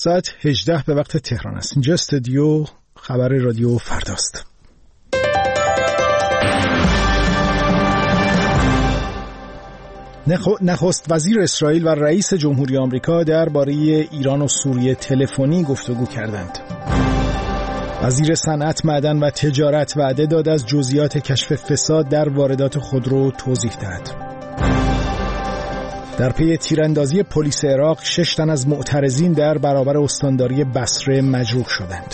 ساعت 18 به وقت تهران است. اینجا استودیو خبر رادیو فرداست. نخست وزیر اسرائیل و رئیس جمهوری آمریکا درباره ایران و سوریه تلفنی گفتگو کردند. وزیر صنعت، معدن و تجارت وعده داد از جزئیات کشف فساد در واردات خودرو توضیح دهد. در پی تیراندازی پلیس عراق 6 تن از معترضین در برابر استانداری بصره مجروح شدند.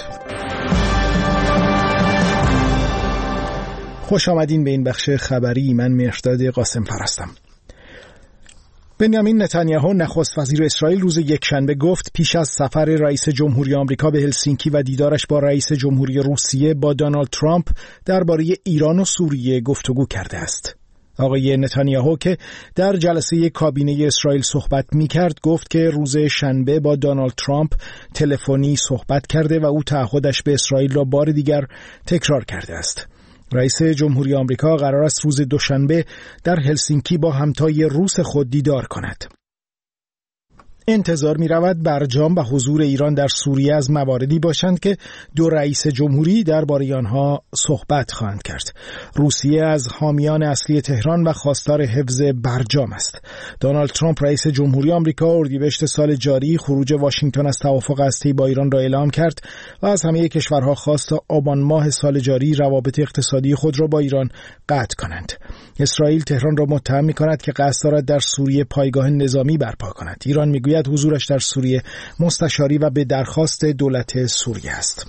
خوش آمدین به این بخش خبری. من مهرداد قاسم هستم. بنیامین نتانیاهو نخست وزیر اسرائیل روز یکشنبه گفت پیش از سفر رئیس جمهوری آمریکا به هلسینکی و دیدارش با رئیس جمهوری روسیه با دونالد ترامپ درباره ایران و سوریه گفتگو کرده است. آقای نتانیاهو که در جلسه کابینه اسرائیل صحبت می‌کرد گفت که روز شنبه با دونالد ترامپ تلفنی صحبت کرده و او تعهدش به اسرائیل را بار دیگر تکرار کرده است. رئیس جمهوری آمریکا قرار است روز دوشنبه در هلسینکی با همتای روس خود دیدار کند. انتظار می رود برجام و حضور ایران در سوریه از مواردی باشند که دو رئیس جمهوری درباره آنها صحبت خواهند کرد. روسیه از حامیان اصلی تهران و خواستار حفظ برجام است. دونالد ترامپ رئیس جمهوری آمریکا اردیبهشت سال جاری خروج واشنگتن از توافق هسته‌ای با ایران را اعلام کرد و از همه کشورها خواست تا آبان ماه سال جاری روابط اقتصادی خود را با ایران قطع کنند. اسرائیل تهران را متهم می‌کند که قصد دارد در سوریه پایگاه نظامی برپا کند. ایران می‌گوید حضورش در سوریه مستشاری و به درخواست دولت سوریه است.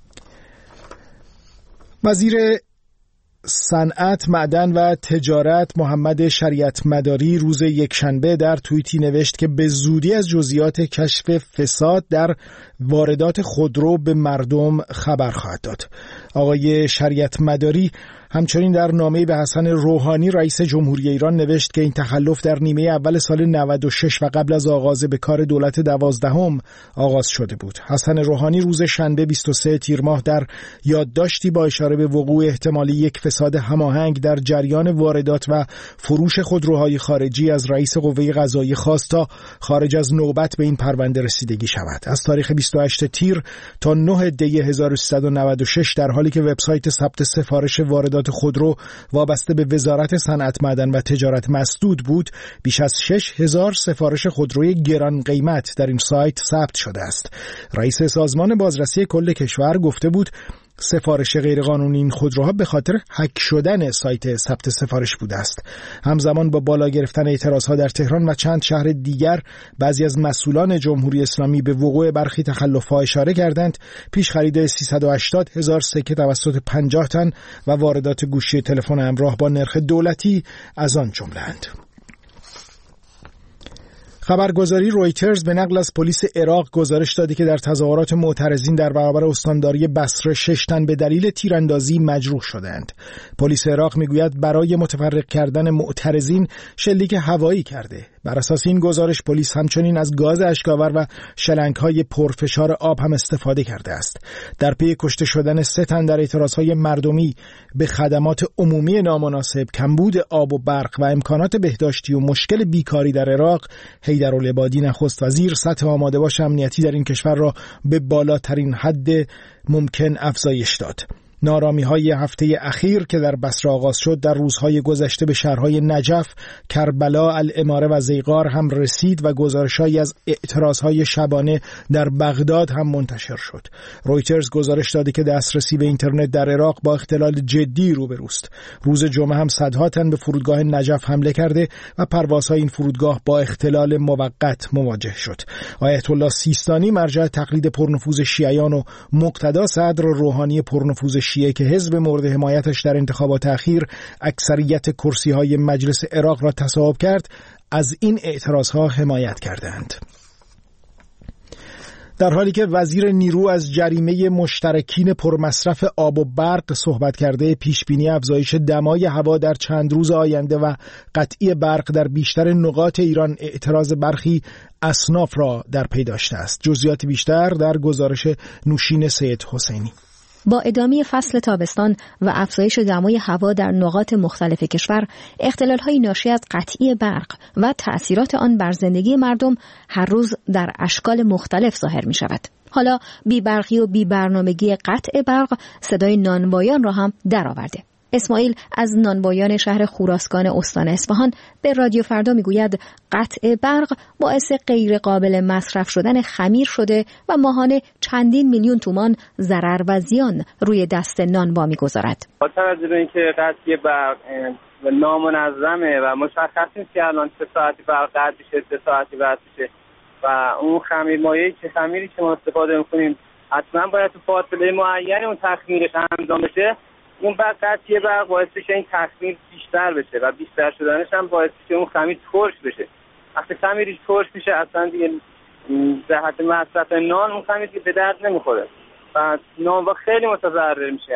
وزیر صنعت، معدن و تجارت محمد شریعت مداری روز یکشنبه در توییتی نوشت که به زودی از جزئیات کشف فساد در واردات خودرو به مردم خبر خواهد داد. آقای شریعت مداری همچنین در نامه‌ای به حسن روحانی رئیس جمهوری ایران نوشت که این تخلف در نیمه اول سال 96 و قبل از آغاز به کار دولت 12 آغاز شده بود. حسن روحانی روز شنبه 23 تیر ماه در یادداشتی با اشاره به وقوع احتمالی یک فساد هماهنگ در جریان واردات و فروش خودروهای خارجی از رئیس قوه قضاییه خواست تا خارج از نوبت به این پرونده رسیدگی شود. از تاریخ 28 تیر تا 9 دی 1396 در حالی که وبسایت ثبت سفارش واردات خودرو وابسته به وزارت صنعت، معدن و تجارت مسدود بود، بیش از 6000 سفارش خودروی گران قیمت در این سایت ثبت شده است. رئیس سازمان بازرسی کل کشور گفته بود سفارش غیرقانونی این خودروها به خاطر هک شدن سایت ثبت سفارش بوده است. همزمان با بالا گرفتن اعتراضها در تهران و چند شهر دیگر، بعضی از مسئولان جمهوری اسلامی به وقوع برخی تخلف‌ها اشاره کردند. پیش خرید 380,000 سکه توسط 50 تن و واردات گوشی تلفن همراه با نرخ دولتی از آن جمله‌اند. خبرگزاری رویترز به نقل از پلیس عراق گزارش داده که در تظاهرات معترضین در برابر استانداری بصره 6 تن به دلیل تیراندازی مجروح شدند. پلیس عراق میگوید برای متفرق کردن معترضین شلیک هوایی کرده. بر اساس این گزارش پلیس همچنین از گاز اشک‌آور و شلنگ‌های پرفشار آب هم استفاده کرده است. در پی کشته شدن 3 تن در اعتراضهای مردمی به خدمات عمومی نامناسب، کمبود آب و برق و امکانات بهداشتی و مشکل بیکاری در عراق، حیدرالعبادی نخست وزیر سطح آماده باش امنیتی در این کشور را به بالاترین حد ممکن افزایش داد. نارامی‌های هفته اخیر که در بصره آغاز شد در روزهای گذشته به شهرهای نجف، کربلا، الاماره و زیغار هم رسید و گزارش‌هایی از اعتراضهای شبانه در بغداد هم منتشر شد. رویترز گزارش داده که دسترسی به اینترنت در عراق با اختلال جدی روبروست. روز جمعه هم صدها تن به فرودگاه نجف حمله کرده و پروازهای این فرودگاه با اختلال موقت مواجه شد. آیت الله سیستانی مرجع تقلید پرنفوذ شیعیان و مقتدا صدر روحانی پرنفوذ شیعه که حزب مورد حمایتش در انتخابات اخیر اکثریت کرسی‌های مجلس عراق را تصاحب کرد، از این اعتراضها حمایت کردند. در حالی که وزیر نیرو از جریمه مشترکین پرمصرف آب و برق صحبت کرده، پیشبینی افزایش دمای هوا در چند روز آینده و قطعی برق در بیشتر نقاط ایران اعتراض برخی اصناف را در پی داشته است. جزئیات بیشتر در گزارش نوشین سید حسینی. با ادامه فصل تابستان و افزایش دمای هوا در نقاط مختلف کشور، اختلال‌های ناشی از قطعی برق و تأثیرات آن بر زندگی مردم هر روز در اشکال مختلف ظاهر می‌شود. حالا بی‌برقی و بی‌برنامگی قطع برق صدای نانوایان را هم درآورده. اسماعیل از نانوایان شهر خوراسکان استان اصفهان به رادیو فردا میگوید قطع برق باعث غیر قابل مصرف شدن خمیر شده و ماهانه چندین میلیون تومان ضرر و زیان روی دست نانوا میگذارد. با توجه به اینکه قطعی برق نامنظمه و مشخص نیست که الان چه ساعتی برق قطع میشه، چه ساعتی وصل میشه و اون خمیری که ما استفاده میکنیم حتما باید تو فاصله معینی اون تخمیرش انجام بشه. اون قطعی برق باعث میشه این تخمیر بیشتر بشه و بیشتر شدنش هم باعث میشه اون خمیر ترش بشه. وقتی خمیرش ترش میشه اصلا دیگه جهت مصرف نان اون خمیر به درد نمیخوره و نانوا خیلی متضرر میشه.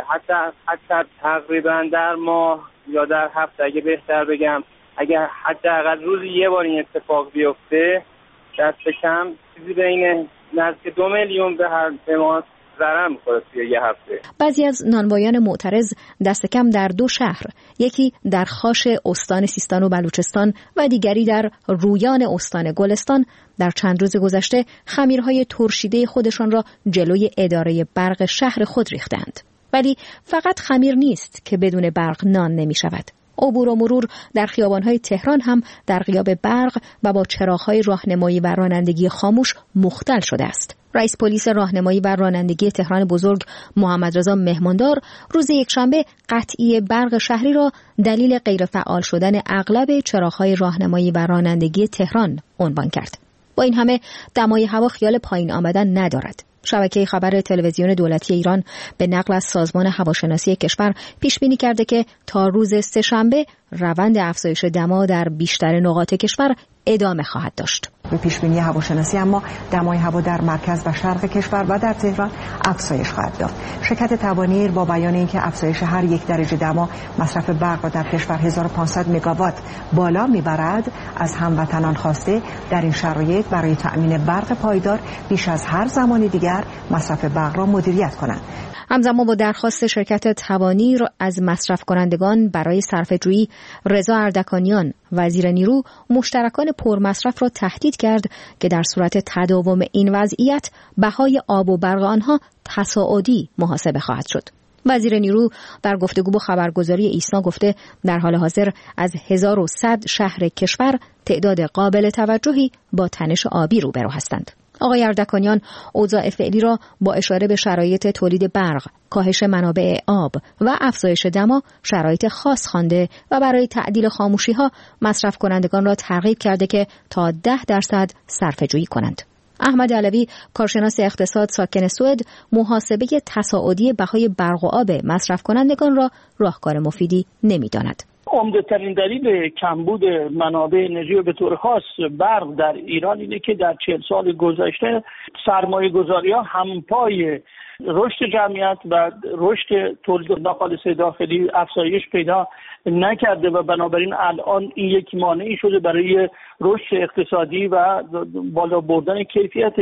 حتی تقریبا در ماه یا در هفته اگه بهتر بگم اگه حداقل روزی یه بار این اتفاق بیفته دست کم چیزی بین نزدیک 2 میلیون به ماه ضرر می‌خوره توی یه هفته. بعضی از نانوایان معترض دست کم در 2 شهر، یکی در خاش استان سیستان و بلوچستان و دیگری در رویان استان گلستان، در چند روز گذشته خمیرهای ترشیده خودشان را جلوی اداره برق شهر خود ریختند. ولی فقط خمیر نیست که بدون برق نان نمی‌شود. عبور و مرور در خیابان‌های تهران هم در غیاب برق و با چراغ‌های راهنمایی و رانندگی خاموش مختل شده است. رئیس پلیس راهنمایی و رانندگی تهران بزرگ محمدرضا مهماندار روز یکشنبه قطعی برق شهری را دلیل غیرفعال شدن اغلب چراغ‌های راهنمایی و رانندگی تهران عنوان کرد. با این همه دمای هوا خیال پایین آمدن ندارد. شبکه خبر تلویزیون دولتی ایران به نقل از سازمان هواشناسی کشور پیش بینی کرده که تا روز سه‌شنبه روند افزایش دما در بیشتر نقاط کشور ادامه خواهد داشت. به پیش بینی هواشناسی اما دمای هوا در مرکز و شرق کشور و در تهران افزایش خواهد یافت. شرکت توانیر با بیان اینکه افزایش هر 1 درجه دما مصرف برق را در کشور 1500 مگاوات بالا میبرد، از هموطنان خواسته در این شرایط برای تأمین برق پایدار بیش از هر زمان دیگر مصرف برق را مدیریت کنند. همزمان با درخواست شرکت توانیر از مصرف کنندگان برای صرفه‌جویی، رضا اردکانیان وزیر نیرو مشترکان پرمصرف را تهدید کرد که در صورت تداوم این وضعیت بهای آب و برق آنها تصاعدی محاسبه خواهد شد. وزیر نیرو در گفتگو با خبرگزاری ایسنا گفته در حال حاضر از 1100 شهر کشور تعداد قابل توجهی با تنش آبی روبرو هستند. آقای اردکانیان اوضاع فعلی را با اشاره به شرایط تولید برق، کاهش منابع آب و افزایش دما شرایط خاص خوانده و برای تعدیل خاموشی‌ها مصرف کنندگان را ترغیب کرده که تا 10% صرفه‌جویی کنند. احمد علوی کارشناس اقتصاد ساکن سوئد محاسبه تصاعدی بهای برق و آب مصرف کنندگان را راهکار مفیدی نمی‌داند. عمده‌ترین دلیل کمبود منابع انرژی و به طور خاص برق در ایران اینه که در 40 سال گذشته سرمایه‌گذاری‌ها همپای رشد جمعیت و رشد تولید ناخالص داخلی افزایش پیدا نکرده و بنابراین الان این یک مانعی شده برای رشد اقتصادی و بالا بردن کیفیت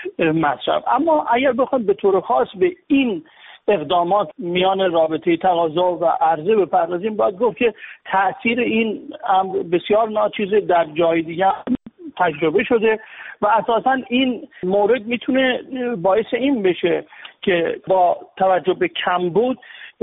مصرف. اما اگر بخوایم به طور خاص به این اقدامات میان رابطه تقاضا و عرضه بپردازیم، باید گفت که تأثیر این بسیار ناچیزه در جای دیگه تجربه شده و اساساً این مورد میتونه باعث این بشه که با توجه به کمبود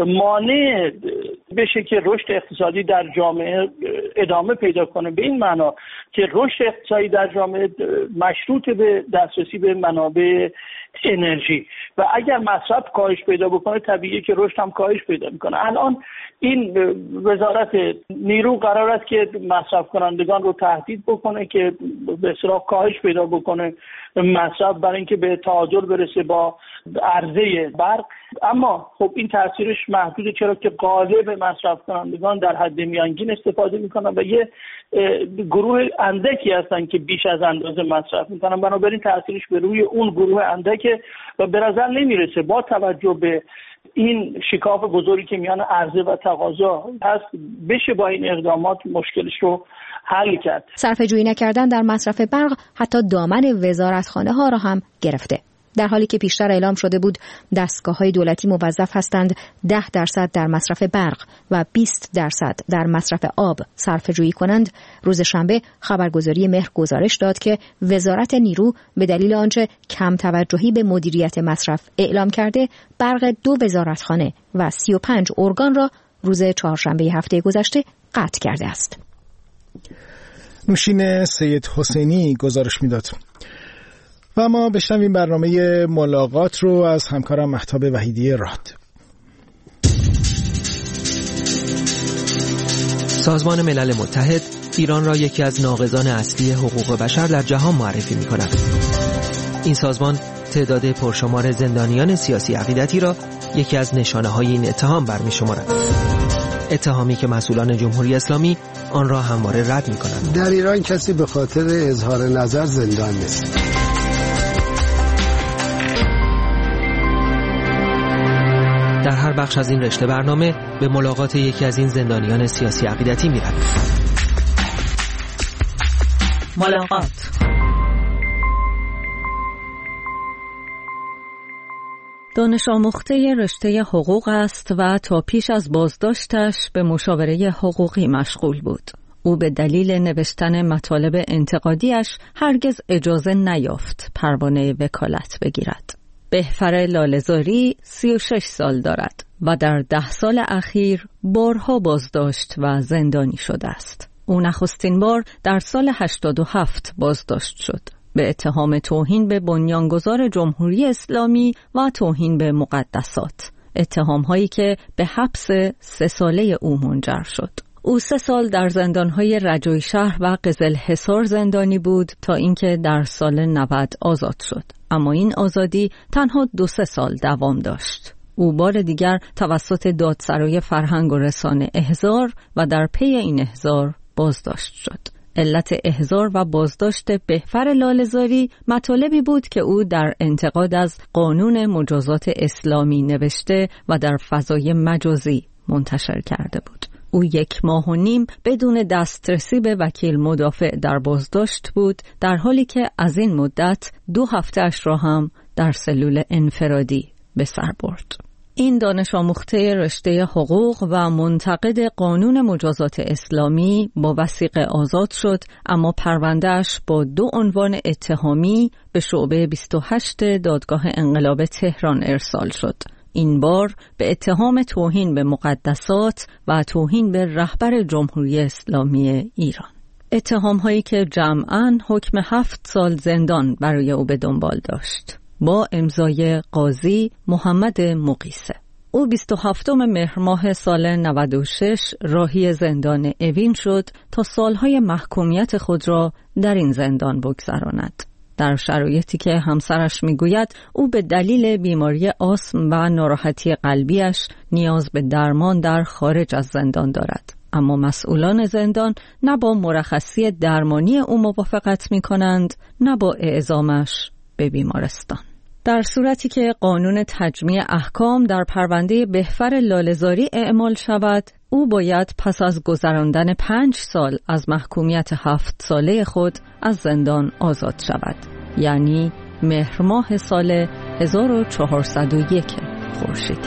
مانع بشه که رشد اقتصادی در جامعه ادامه پیدا کنه، به این معنا که رشد اقتصادی در جامعه مشروط به دسترسی به منابع انرژی و اگر مصرف کاهش پیدا بکنه طبیعیه که رشد هم کاهش پیدا میکنه. الان این وزارت نیرو قرار است که مصرف کنندگان رو تهدید بکنه که به اصطلاح کاهش پیدا بکنه مصرف برای اینکه به تعادل برسه با عرضه برق، اما خب این تاثیرش محدوده، چرا که غالب مصرف کنندگان در حد میانگین استفاده میکنن و یه گروه اندکی هستن که بیش از اندازه مصرف میکنن، بنابراین تاثیرش به روی اون گروه اندکه و به نظر نمیرسه با توجه به این شکاف بزرگی که میان عرضه و تقاضا هست بشه با این اقدامات مشکلش رو حل کرد. صرفه‌جویی نکردن در مصرف برق حتی دامن وزارتخانه ها را هم گرفته. در حالی که پیشتر اعلام شده بود دستگاه‌های دولتی موظف هستند 10% در مصرف برق و 20% در مصرف آب صرفه‌جویی کنند، روز شنبه خبرگزاری مهر گزارش داد که وزارت نیرو به دلیل آنچه کم توجهی به مدیریت مصرف اعلام کرده، برق 2 وزارتخانه و 35 ارگان را روز چهارشنبه هفته گذشته قطع کرده است. نوشین سید حسینی گزارش میداد. و ما بشنویم برنامه ملاقات رو از همکارم مهتاب وحیدی راد. سازمان ملل متحد ایران را یکی از ناقضان اصلی حقوق بشر در جهان معرفی می‌کند. این سازمان تعداد پرشمار زندانیان سیاسی عقیدتی را یکی از نشانه‌های این اتهام برمی‌شمارد. اتهامی که مسئولان جمهوری اسلامی آن را همواره رد می‌کنند. در ایران کسی به خاطر اظهار نظر زندان نیست. در هر بخش از این رشته برنامه به ملاقات یکی از این زندانیان سیاسی عقیدتی می‌رویم. ملاقات. دانش آموخته رشته حقوق است و تا پیش از بازداشتش به مشاوره حقوقی مشغول بود. او به دلیل نوشتن مطالب انتقادیش هرگز اجازه نیافت پروانه وکالت بگیرد. بهفر لاله‌زاری 36 سال دارد و در 10 سال اخیر بارها بازداشت و زندانی شده است. او نخستین بار در سال 87 بازداشت شد به اتهام توهین به بنیانگذار جمهوری اسلامی و توهین به مقدسات، اتهام‌هایی که به حبس 3 ساله او منجر شد. او 3 سال در زندان‌های رجوی شهر و قزلحصار زندانی بود تا اینکه در سال 90 آزاد شد. اما این آزادی تنها 2-3 سال دوام داشت. او بار دیگر توسط دادسرای فرهنگ و رسانه احضار و در پی این احضار بازداشت شد. علت احضار و بازداشت بهفر لاله‌زاری مطالبی بود که او در انتقاد از قانون مجازات اسلامی نوشته و در فضای مجازی منتشر کرده بود. او 1.5 ماه بدون دسترسی به وکیل مدافع در بازداشت بود، در حالی که از این مدت 2 هفته‌اش را هم در سلول انفرادی به سر برد. این دانش آموخته رشته حقوق و منتقد قانون مجازات اسلامی با وثیقه آزاد شد، اما پرونده‌اش با 2 عنوان اتهامی به شعبه 28 دادگاه انقلاب تهران ارسال شد. این بار به اتهام توهین به مقدسات و توهین به رهبر جمهوری اسلامی ایران. اتهام‌هایی که جمعاً حکم 7 سال زندان برای او به دنبال داشت با امضای قاضی محمد مقیسه. او 27 مهر ماه سال 96 راهی زندان اوین شد تا سالهای محکومیت خود را در این زندان بگذراند. در شرایطی که همسرش میگوید او به دلیل بیماری آسم و ناراحتی قلبیش نیاز به درمان در خارج از زندان دارد. اما مسئولان زندان نه با مرخصی درمانی او موافقت می کنند نه با اعزامش به بیمارستان. در صورتی که قانون تجمیع احکام در پرونده بهفر لاله‌زاری اعمال شود، او باید پس از گذراندن 5 سال از محکومیت 7 ساله خود از زندان آزاد شود، یعنی مهر ماه سال 1401 خورشیدی.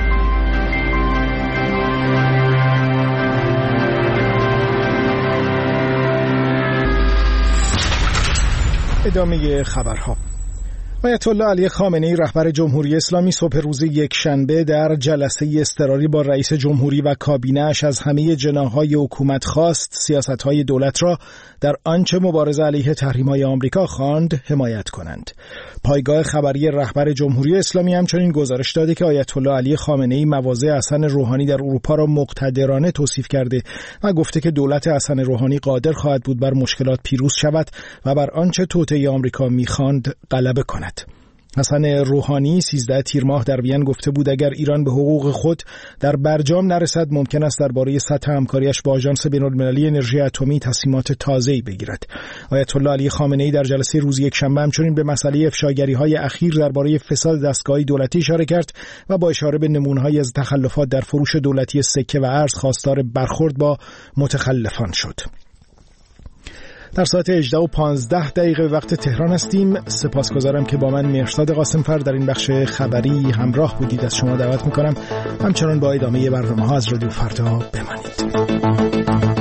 ادامه خبرها. آیت الله علی خامنه‌ای رهبر جمهوری اسلامی صبح روز یکشنبه در جلسه اضطراری با رئیس جمهوری و کابینه‌اش از همه جناح‌های حکومت خواست سیاست‌های دولت را در آنچه مبارزه علیه تحریم‌های آمریکا خواند حمایت کنند. پایگاه خبری رهبر جمهوری اسلامی همچنین گزارش داده که آیت الله علی خامنه‌ای مواضع حسن روحانی در اروپا را مقتدرانه توصیف کرده و گفته که دولت حسن روحانی قادر خواهد بود بر مشکلات پیروز شود و بر آنچه توطئه آمریکا می‌خواند غلبه کند. حسن روحانی 13 تیر ماه در وین گفته بود اگر ایران به حقوق خود در برجام نرسد ممکن است درباره سطح همکاریش با آژانس بین‌المللی انرژی اتمی تصمیمات تازه‌ای بگیرد. آیت الله علی خامنه‌ای در جلسه روز یکشنبه همچنین به مسئله افشاگری‌های اخیر درباره فساد دستگاه‌های دولتی اشاره کرد و با اشاره به نمونه‌هایی از تخلفات در فروش دولتی سکه و ارز خواستار برخورد با متخلفان شد. در ساعت 18:15 وقت تهران هستیم. سپاسگزارم که با من مرشاد قاسمفر در این بخش خبری همراه بودید. از شما دعوت میکنم همچنان با ادامه برنامه‌ها از رادیو فردا بمانید.